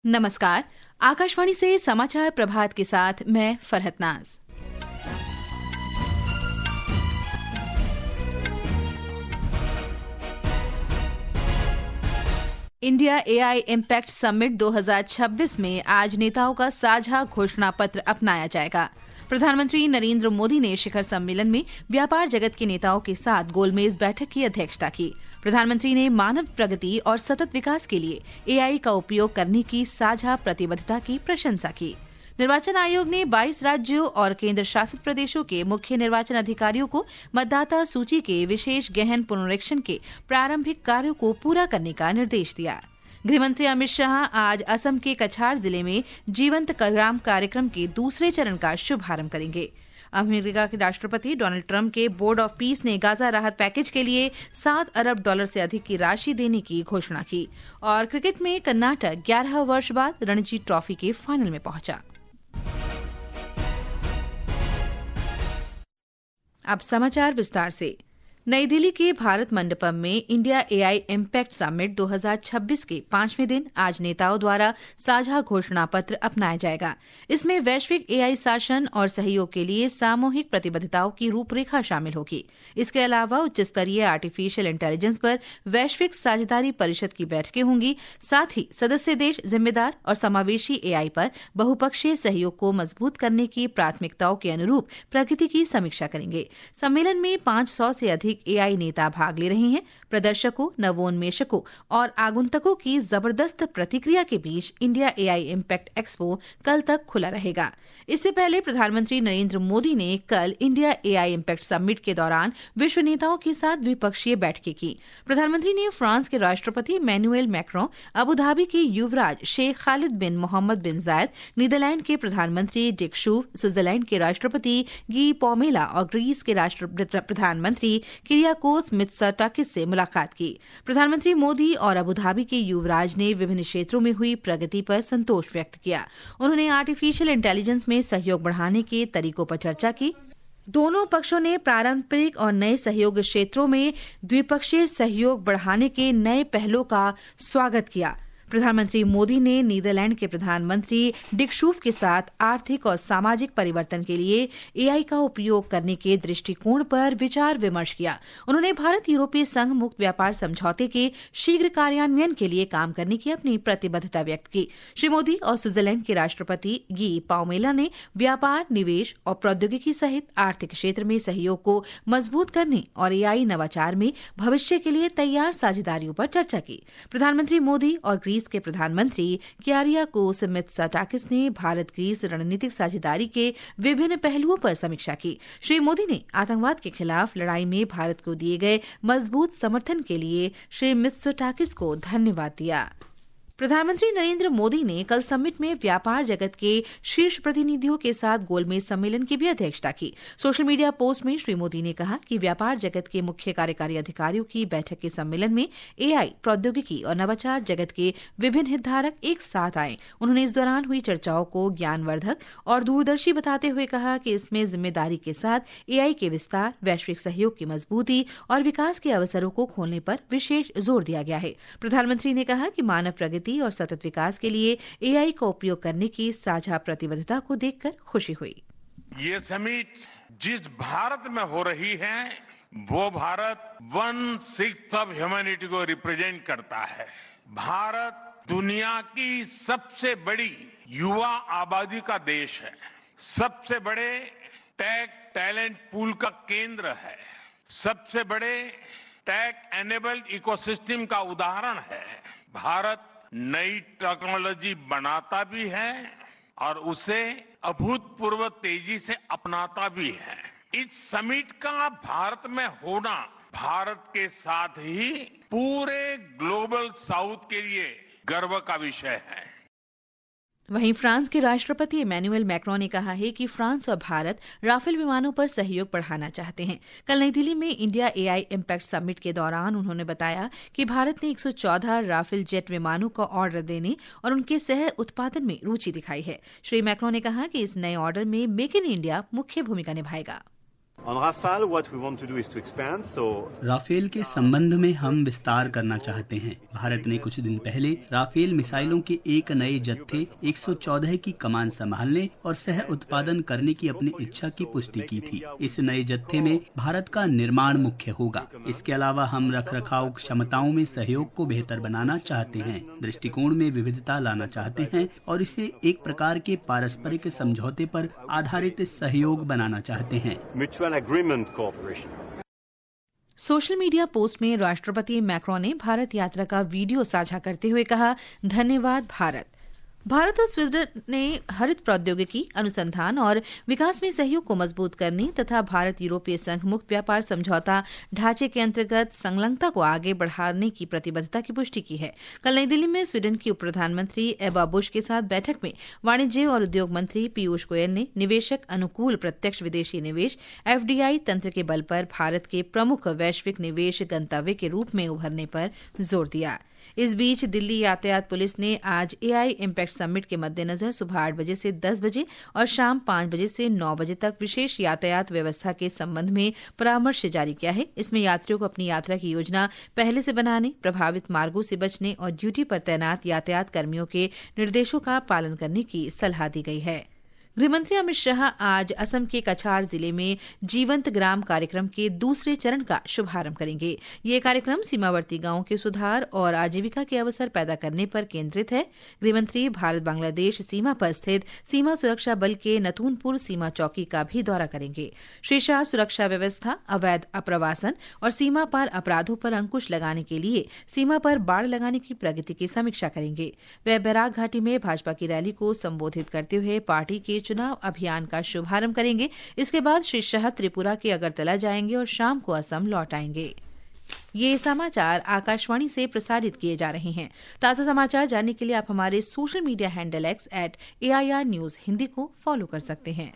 नमस्कार। आकाशवाणी से समाचार प्रभात के साथ मैं फरहत नाज। इंडिया एआई इम्पैक्ट समिट 2026 में आज नेताओं का साझा घोषणा पत्र अपनाया जाएगा। प्रधानमंत्री नरेंद्र मोदी ने शिखर सम्मेलन में व्यापार जगत के नेताओं के साथ गोलमेज बैठक की अध्यक्षता की। प्रधानमंत्री ने मानव प्रगति और सतत विकास के लिए एआई का उपयोग करने की साझा प्रतिबद्धता की प्रशंसा की। निर्वाचन आयोग ने 22 राज्यों और केंद्र शासित प्रदेशों के मुख्य निर्वाचन अधिकारियों को मतदाता सूची के विशेष गहन पुनरीक्षण के प्रारंभिक कार्यों को पूरा करने का निर्देश दिया। गृहमंत्री अमित शाह आज असम के कछार जिले में जीवंत ग्राम कार्यक्रम के दूसरे चरण का शुभारंभ करेंगे। अमेरिका के राष्ट्रपति डोनाल्ड ट्रंप के बोर्ड ऑफ पीस ने गाजा राहत पैकेज के लिए $7 अरब से अधिक की राशि देने की घोषणा की। और क्रिकेट में कर्नाटक 11 वर्ष बाद रणजी ट्रॉफी के फाइनल में पहुंचा। अब समाचार विस्तार से। नई दिल्ली के भारत मंडपम में इंडिया एआई इम्पैक्ट समिट 2026 के 5वें दिन आज नेताओं द्वारा साझा घोषणा पत्र अपनाया जाएगा। इसमें वैश्विक एआई शासन और सहयोग के लिए सामूहिक प्रतिबद्धताओं की रूपरेखा शामिल होगी। इसके अलावा उच्च स्तरीय आर्टिफिशियल इंटेलिजेंस पर वैश्विक साझेदारी परिषद की बैठकें होंगी। साथ ही सदस्य देश जिम्मेदार और समावेशी एआई पर बहुपक्षीय सहयोग को मजबूत करने की प्राथमिकताओं के अनुरूप प्रगति की समीक्षा करेंगे। सम्मेलन में 500 से अधिक एआई नेता भाग ले रहे हैं। प्रदर्शकों, नवोन्मेषकों और आगंतुकों की जबरदस्त प्रतिक्रिया के बीच इंडिया एआई इम्पैक्ट एक्सपो कल तक खुला रहेगा। इससे पहले प्रधानमंत्री नरेंद्र मोदी ने कल इंडिया एआई इम्पैक्ट समिट के दौरान विश्व नेताओं के साथ द्विपक्षीय बैठकें की। प्रधानमंत्री ने फ्रांस के राष्ट्रपति मैनुएल मैक्रों, अबू धाबी के युवराज शेख खालिद बिन मोहम्मद बिन जायद, नीदरलैंड के प्रधानमंत्री डिक शूव, स्विट्जरलैंड के राष्ट्रपति गी पॉमेला और ग्रीस के प्रधानमंत्री किरियाकोस मित्सोटाकिस से मुलाकात की। प्रधानमंत्री मोदी और अबू धाबी के युवराज ने विभिन्न क्षेत्रों में हुई प्रगति पर संतोष व्यक्त किया। उन्होंने आर्टिफिशियल इंटेलिजेंस में सहयोग बढ़ाने के तरीकों पर चर्चा की। दोनों पक्षों ने पारंपरिक और नए सहयोग क्षेत्रों में द्विपक्षीय सहयोग बढ़ाने के नए पहलों का स्वागत किया। प्रधानमंत्री मोदी ने नीदरलैंड के प्रधानमंत्री डिक शूव के साथ आर्थिक और सामाजिक परिवर्तन के लिए एआई का उपयोग करने के दृष्टिकोण पर विचार विमर्श किया। उन्होंने भारत यूरोपीय संघ मुक्त व्यापार समझौते के शीघ्र कार्यान्वयन के लिए काम करने की अपनी प्रतिबद्धता व्यक्त की। श्री मोदी और स्विट्जरलैंड के राष्ट्रपति गी पॉमेला ने व्यापार, निवेश और प्रौद्योगिकी सहित आर्थिक क्षेत्र में सहयोग को मजबूत करने और एआई नवाचार में भविष्य के लिए तैयार साझेदारियों पर चर्चा की। प्रधानमंत्री मोदी और ग्रीस के प्रधानमंत्री किरियाकोस मित्सोटाकिस ने भारत ग्रीस रणनीतिक साझेदारी के विभिन्न पहलुओं पर समीक्षा की। श्री मोदी ने आतंकवाद के खिलाफ लड़ाई में भारत को दिए गए मजबूत समर्थन के लिए श्री मित्सोटाकिस को धन्यवाद दिया। प्रधानमंत्री नरेंद्र मोदी ने कल समिट में व्यापार जगत के शीर्ष प्रतिनिधियों के साथ गोलमेज सम्मेलन की भी अध्यक्षता की। सोशल मीडिया पोस्ट में श्री मोदी ने कहा कि व्यापार जगत के मुख्य कार्यकारी अधिकारियों की बैठक के सम्मेलन में एआई, प्रौद्योगिकी और नवाचार जगत के विभिन्न हितधारक एक साथ आए। उन्होंने इस दौरान हुई चर्चाओं को ज्ञानवर्धक और दूरदर्शी बताते हुए कहा कि इसमें जिम्मेदारी के साथ एआई के विस्तार, वैश्विक सहयोग की मजबूती और विकास के अवसरों को खोलने पर विशेष जोर दिया गया है। प्रधानमंत्री ने कहा कि मानव प्रगति और सतत विकास के लिए एआई का उपयोग करने की साझा प्रतिबद्धता को देखकर खुशी हुई। ये समिट जिस भारत में हो रही है वो भारत 1/6 ऑफ ह्यूमैनिटी को रिप्रेजेंट करता है। भारत दुनिया की सबसे बड़ी युवा आबादी का देश है, सबसे बड़े टेक टैलेंट पूल का केंद्र है, सबसे बड़े टेक एनेबल्ड इकोसिस्टम का उदाहरण है। भारत नई टेक्नोलॉजी बनाता भी है और उसे अभूतपूर्व तेजी से अपनाता भी है। इस समिट का भारत में होना भारत के साथ ही पूरे ग्लोबल साउथ के लिए गर्व का विषय है। वहीं फ्रांस के राष्ट्रपति इमैनुएल मैक्रों ने कहा है कि फ्रांस और भारत राफेल विमानों पर सहयोग बढ़ाना चाहते हैं। कल नई दिल्ली में इंडिया एआई इम्पैक्ट समिट के दौरान उन्होंने बताया कि भारत ने 114 राफेल जेट विमानों का ऑर्डर देने और उनके सह उत्पादन में रुचि दिखाई है। श्री मैक्रों ने कहा कि इस नए ऑर्डर में मेक इन इंडिया मुख्य भूमिका निभाएगा। On Rafale, what we want to do is to expand. So Rafale के संबंध में हम विस्तार करना चाहते हैं। भारत ने कुछ दिन पहले राफेल मिसाइलों के एक नए जत्थे 114 की कमान संभालने और सह उत्पादन करने की अपनी इच्छा की पुष्टि की थी। इस नए जत्थे में भारत का निर्माण मुख्य होगा। इसके अलावा हम रखरखाव क्षमताओं में सहयोग को बेहतर बनाना चाहते हैं, दृष्टिकोण में विविधता लाना चाहते हैं और इसे एक प्रकार के पारस्परिक समझौते पर आधारित सहयोग बनाना चाहते हैं। agreement cooperation. Social media post में राष्ट्रपति मैक्रोन ने भारत यात्रा का वीडियो साझा करते हुए कहा, धन्यवाद भारत। भारत और स्वीडन ने हरित प्रौद्योगिकी, अनुसंधान और विकास में सहयोग को मजबूत करने तथा भारत यूरोपीय संघ मुक्त व्यापार समझौता ढांचे के अंतर्गत संलग्नता को आगे बढ़ाने की प्रतिबद्धता की पुष्टि की है। कल नई दिल्ली में स्वीडन की उप प्रधानमंत्री एबा बुश के साथ बैठक में वाणिज्य और उद्योग मंत्री पीयूष गोयल ने निवेशक अनुकूल प्रत्यक्ष विदेशी निवेश FDI तंत्र के बल पर भारत के प्रमुख वैश्विक निवेश गंतव्य के रूप में उभरने पर जोर दिया। इस बीच दिल्ली यातायात पुलिस ने आज AI इम्पैक्ट समिट के मद्देनजर सुबह 8 बजे से 10 बजे और शाम 5 बजे से 9 बजे तक विशेष यातायात व्यवस्था के संबंध में परामर्श जारी किया है। इसमें यात्रियों को अपनी यात्रा की योजना पहले से बनाने, प्रभावित मार्गों से बचने और ड्यूटी पर तैनात यातायात कर्मियों के निर्देशों का पालन करने की सलाह दी गई है। गृहमंत्री अमित शाह आज असम के कछार जिले में जीवंत ग्राम कार्यक्रम के दूसरे चरण का शुभारंभ करेंगे। ये कार्यक्रम सीमावर्ती गांवों के सुधार और आजीविका के अवसर पैदा करने पर केंद्रित है। गृहमंत्री भारत बांग्लादेश सीमा पर स्थित सीमा सुरक्षा बल के नतूनपुर सीमा चौकी का भी दौरा करेंगे। श्री शाह सुरक्षा व्यवस्था, अवैध अप्रवासन और सीमा पार अपराधों पर अंकुश लगाने के लिए सीमा पर बाड़ लगाने की प्रगति की समीक्षा करेंगे। वे बैराग घाटी में भाजपा की रैली को संबोधित करते हुए पार्टी के चुनाव अभियान का शुभारंभ करेंगे। इसके बाद श्री शाह त्रिपुरा के अगरतला जाएंगे और शाम को असम लौट आएंगे। ये समाचार आकाशवाणी से प्रसारित किए जा रहे हैं। ताज़ा समाचार जानने के लिए आप हमारे social media handle X @AIR News Hindi को फॉलो कर सकते हैं।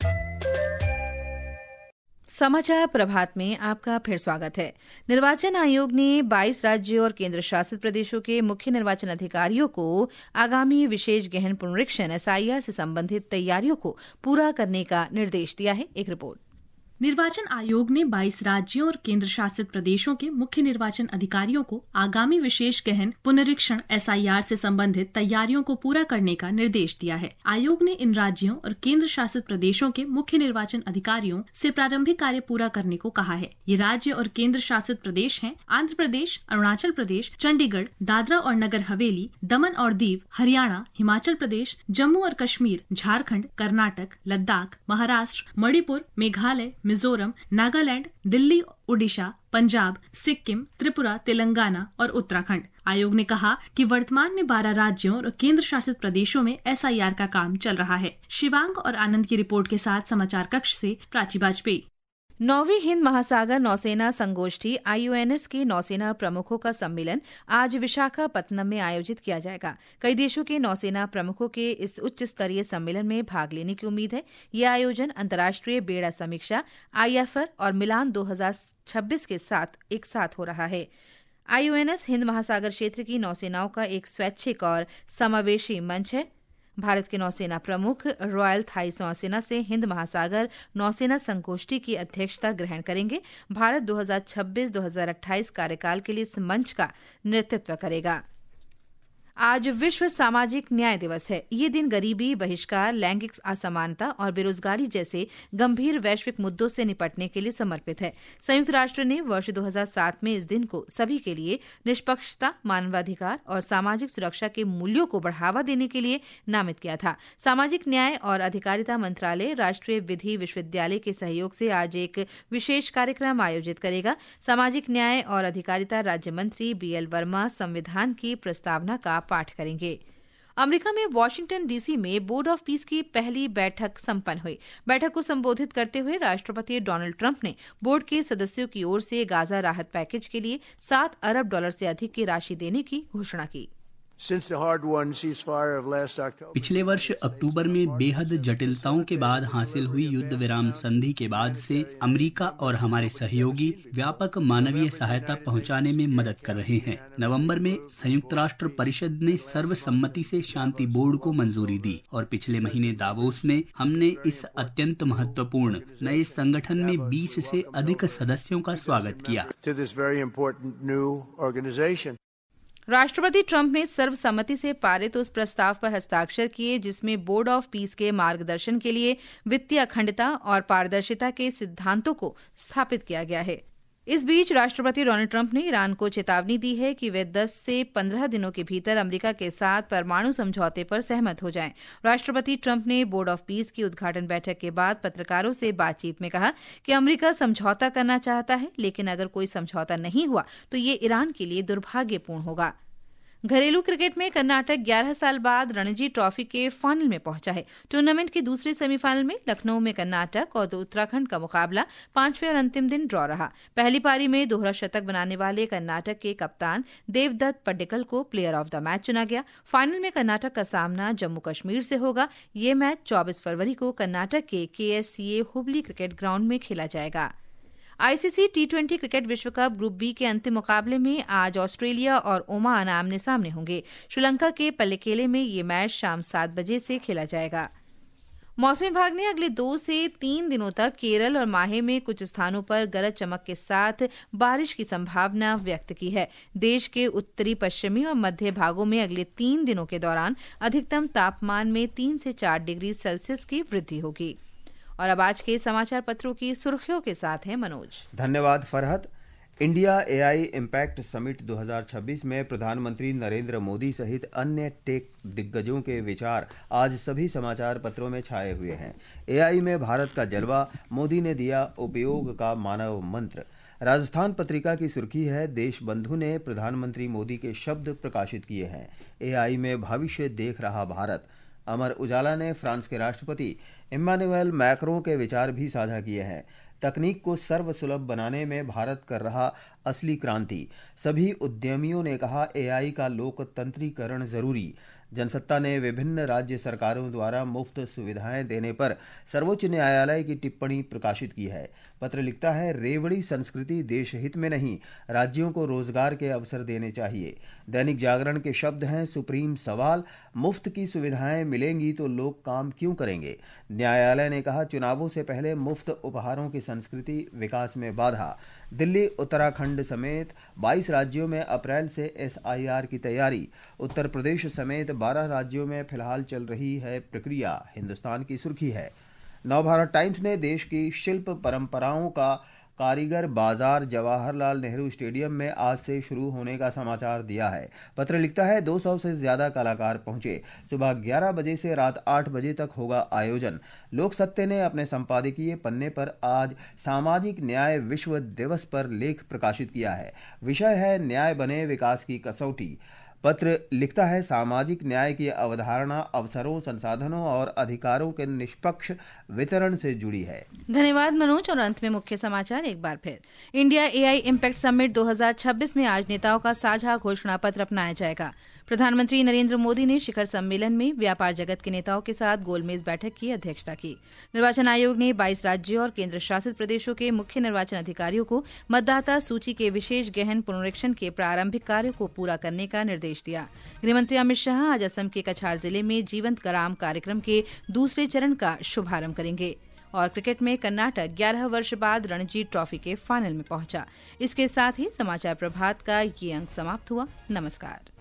समाचार प्रभात में आपका फिर स्वागत है। निर्वाचन आयोग ने 22 राज्यों और केंद्र शासित प्रदेशों के मुख्य निर्वाचन अधिकारियों को आगामी विशेष गहन पुनरीक्षण SIR से संबंधित तैयारियों को पूरा करने का निर्देश दिया है। एक रिपोर्ट। निर्वाचन आयोग ने 22 राज्यों और केंद्र शासित प्रदेशों के मुख्य निर्वाचन अधिकारियों को आगामी विशेष गहन पुनरीक्षण SIR से संबंधित तैयारियों को पूरा करने का निर्देश दिया है। आयोग ने इन राज्यों और केंद्र शासित प्रदेशों के मुख्य निर्वाचन अधिकारियों से प्रारंभिक कार्य पूरा करने को कहा है। ये राज्य और केंद्र शासित प्रदेश हैं आंध्र प्रदेश, अरुणाचल प्रदेश, चंडीगढ़, दादरा और नगर हवेली, दमन और दीव, हरियाणा, हिमाचल प्रदेश, जम्मू और कश्मीर, झारखंड, कर्नाटक, लद्दाख, महाराष्ट्र, मणिपुर, मेघालय, मिजोरम, नागालैंड, दिल्ली, उड़ीसा, पंजाब, सिक्किम, त्रिपुरा, तेलंगाना और उत्तराखंड। आयोग ने कहा कि वर्तमान में 12 राज्यों और केंद्र शासित प्रदेशों में SIR का काम चल रहा है। शिवांग और आनंद की रिपोर्ट के साथ समाचार कक्ष से प्राची वाजपेयी। 9वीं हिंद महासागर नौसेना संगोष्ठी IUNS के नौसेना प्रमुखों का सम्मेलन आज विशाखापत्तनम में आयोजित किया जाएगा। कई देशों के नौसेना प्रमुखों के इस उच्च स्तरीय सम्मेलन में भाग लेने की उम्मीद है। यह आयोजन अंतर्राष्ट्रीय बेड़ा समीक्षा IFR और मिलान 2026 के साथ एक साथ हो रहा है। IUNS हिंद महासागर क्षेत्र की नौसेनाओं का एक स्वैच्छिक और समावेशी मंच है। भारत के नौसेना प्रमुख रॉयल थाई नौसेना से हिंद महासागर नौसेना संगोष्ठी की अध्यक्षता ग्रहण करेंगे। भारत 2026-2028 कार्यकाल के लिए इस मंच का नेतृत्व करेगा। आज विश्व सामाजिक न्याय दिवस है। ये दिन गरीबी, बहिष्कार, लैंगिक असमानता और बेरोजगारी जैसे गंभीर वैश्विक मुद्दों से निपटने के लिए समर्पित है। संयुक्त राष्ट्र ने वर्ष 2007 में इस दिन को सभी के लिए निष्पक्षता, मानवाधिकार और सामाजिक सुरक्षा के मूल्यों को बढ़ावा देने के लिए नामित किया था। सामाजिक न्याय और अधिकारिता मंत्रालय राष्ट्रीय विधि विश्वविद्यालय के सहयोग से आज एक विशेष कार्यक्रम आयोजित करेगा। सामाजिक न्याय और अधिकारिता राज्य मंत्री BL वर्मा संविधान की प्रस्तावना का पाठ करेंगे। अमेरिका में वाशिंगटन DC में बोर्ड ऑफ पीस की पहली बैठक संपन्न हुई। बैठक को संबोधित करते हुए राष्ट्रपति डोनाल्ड ट्रंप ने बोर्ड के सदस्यों की ओर से गाजा राहत पैकेज के लिए $7 अरब से अधिक की राशि देने की घोषणा की। पिछले वर्ष अक्टूबर में बेहद जटिलताओं के बाद हासिल हुई युद्ध विराम संधि के बाद से अमेरिका और हमारे सहयोगी व्यापक मानवीय सहायता पहुंचाने में मदद कर रहे हैं। नवंबर में संयुक्त राष्ट्र परिषद ने सर्वसम्मति से शांति बोर्ड को मंजूरी दी और पिछले महीने दावोस में हमने इस अत्यंत महत्वपूर्ण नए संगठन में 20 से अधिक सदस्यों का स्वागत किया। राष्ट्रपति ट्रंप ने सर्वसम्मति से पारित उस प्रस्ताव पर हस्ताक्षर किए जिसमें बोर्ड ऑफ पीस के मार्गदर्शन के लिए वित्तीय अखंडता और पारदर्शिता के सिद्धांतों को स्थापित किया गया है। इस बीच राष्ट्रपति डोनाल्ड ट्रंप ने ईरान को चेतावनी दी है कि वे 10 से 15 दिनों के भीतर अमेरिका के साथ परमाणु समझौते पर सहमत हो जाएं। राष्ट्रपति ट्रंप ने बोर्ड ऑफ पीस की उद्घाटन बैठक के बाद पत्रकारों से बातचीत में कहा कि अमेरिका समझौता करना चाहता है, लेकिन अगर कोई समझौता नहीं हुआ तो ये ईरान के लिए दुर्भाग्यपूर्ण होगा। घरेलू क्रिकेट में कर्नाटक 11 साल बाद रणजी ट्रॉफी के फाइनल में पहुंचा है। टूर्नामेंट के दूसरे सेमीफाइनल में लखनऊ में कर्नाटक और उत्तराखंड का मुकाबला 5वें और अंतिम दिन ड्रॉ रहा। पहली पारी में दोहरा शतक बनाने वाले कर्नाटक के कप्तान देवदत्त पड्डिकल को प्लेयर ऑफ द मैच चुना गया। फाइनल में कर्नाटक का सामना जम्मू कश्मीर से होगा। ये मैच 24 फरवरी को कर्नाटक के KSCA हुबली क्रिकेट ग्राउंड में खेला जाएगा। ICC T20 क्रिकेट विश्व कप ग्रुप बी के अंतिम मुकाबले में आज ऑस्ट्रेलिया और ओमान आमने सामने होंगे। श्रीलंका के पल्लिकेले में ये मैच शाम 7 बजे से खेला जाएगा। मौसम विभाग ने अगले 2 से 3 दिनों तक केरल और माहे में कुछ स्थानों पर गरज चमक के साथ बारिश की संभावना व्यक्त की है। देश के उत्तरी पश्चिमी और मध्य भागों में अगले 3 दिनों के दौरान अधिकतम तापमान में 3 से 4 डिग्री सेल्सियस की वृद्धि होगी। और अब आज के समाचार पत्रों की सुर्खियों के साथ हैं मनोज। धन्यवाद Farhat. India AI impact summit 2026 में प्रधानमंत्री नरेंद्र मोदी सहित अन्य टेक दिग्गजों के विचार आज सभी समाचार पत्रों में छाए हुए हैं। AI में भारत का जलवा, मोदी ने दिया उपयोग का मानव मंत्र। राजस्थान पत्रिका की सुर्खी है, देश बंधु ने प्रधानमंत्री मोदी के शब्द प्रकाशित किए हैं। AI में भविष्य देख रहा भारत। अमर उजाला ने फ्रांस के राष्ट्रपति इम्मानुएल मैक्रों के विचार भी साझा किए हैं। तकनीक को सर्वसुलभ बनाने में भारत कर रहा असली क्रांति। सभी उद्यमियों ने कहा AI का लोकतंत्रीकरण जरूरी। जनसत्ता ने विभिन्न राज्य सरकारों द्वारा मुफ्त सुविधाएं देने पर सर्वोच्च न्यायालय की टिप्पणी प्रकाशित की है। पत्र लिखता है, रेवड़ी संस्कृति देश हित में नहीं, राज्यों को रोजगार के अवसर देने चाहिए। दैनिक जागरण के शब्द हैं, सुप्रीम सवाल, मुफ्त की सुविधाएं मिलेंगी तो लोग काम क्यों करेंगे। न्यायालय ने कहा, चुनावों से पहले मुफ्त उपहारों की संस्कृति विकास में बाधा। दिल्ली, उत्तराखंड समेत 22 राज्यों में अप्रैल से SIR की तैयारी। उत्तर प्रदेश समेत 12 राज्यों में फिलहाल चल रही है प्रक्रिया। हिंदुस्तान की सुर्खी है। नवभारत टाइम्स ने देश की शिल्प परंपराओं का कारीगर बाजार जवाहरलाल नेहरू स्टेडियम में आज से शुरू होने का समाचार दिया है। पत्र लिखता है, 200 से ज्यादा कलाकार पहुंचे। सुबह 11 बजे से रात 8 बजे तक होगा आयोजन। लोक सत्ते ने अपने संपादकीय पन्ने पर आज सामाजिक न्याय विश्व दिवस पर लेख प्रकाशित किया है। विषय है, न्याय बने विकास की कसौटी। पत्र लिखता है, सामाजिक न्याय की अवधारणा अवसरों, संसाधनों और अधिकारों के निष्पक्ष वितरण से जुड़ी है। धन्यवाद मनोज। और अंत में मुख्य समाचार एक बार फिर। इंडिया AI इम्पैक्ट समिट 2026 में आज नेताओं का साझा घोषणा पत्र अपनाया जाएगा। प्रधानमंत्री नरेंद्र मोदी ने शिखर सम्मेलन में व्यापार जगत के नेताओं के साथ गोलमेज बैठक की अध्यक्षता की। निर्वाचन आयोग ने 22 राज्यों और केंद्र शासित प्रदेशों के मुख्य निर्वाचन अधिकारियों को मतदाता सूची के विशेष गहन पुनरीक्षण के प्रारंभिक कार्य को पूरा करने का निर्देश दिया। गृहमंत्री अमित शाह आज असम के कछार जिले में जीवंत ग्राम कार्यक्रम के दूसरे चरण का शुभारंभ करेंगे। और क्रिकेट में कर्नाटक 11 वर्ष बाद रणजी ट्रॉफी के फाइनल में पहुंचा। इसके साथ ही समाचार प्रभात का ये अंक समाप्त हुआ। नमस्कार।